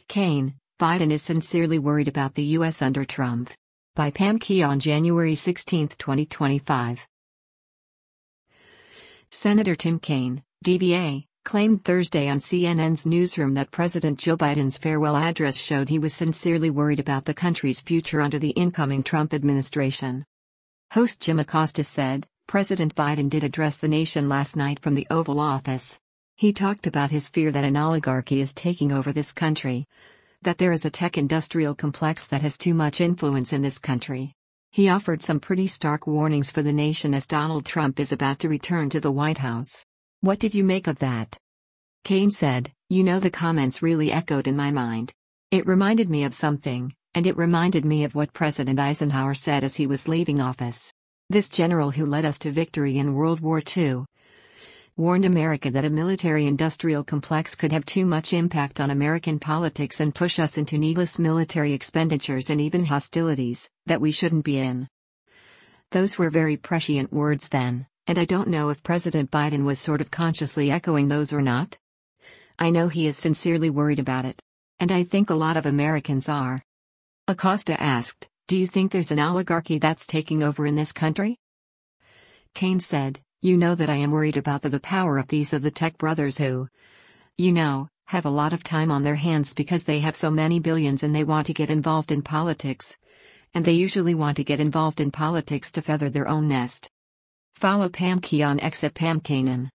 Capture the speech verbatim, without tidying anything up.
Kane, Biden is sincerely worried about the U S under Trump. By Pam Key on January sixteenth, twenty twenty-five. Senator Tim Kaine, D B A, claimed Thursday on C N N's newsroom that President Joe Biden's farewell address showed he was sincerely worried about the country's future under the incoming Trump administration. Host Jim Acosta said, President Biden did address the nation last night from the Oval Office. He talked about his fear that an oligarchy is taking over this country, that there is a tech-industrial complex that has too much influence in this country. He offered some pretty stark warnings for the nation as Donald Trump is about to return to the White House. What did you make of that? Kaine said, you know, the comments really echoed in my mind. It reminded me of something, and it reminded me of what President Eisenhower said as he was leaving office. This general who led us to victory in World War Two warned America that a military-industrial complex could have too much impact on American politics and push us into needless military expenditures and even hostilities that we shouldn't be in. Those were very prescient words then, and I don't know if President Biden was sort of consciously echoing those or not. I know he is sincerely worried about it. And I think a lot of Americans are. Acosta asked, do you think there's an oligarchy that's taking over in this country? Kaine said, you know that I am worried about the, the power of these of the tech brothers who, you know, have a lot of time on their hands because they have so many billions and they want to get involved in politics. And they usually want to get involved in politics to feather their own nest. Follow Pam Key on X at Pam Kainen.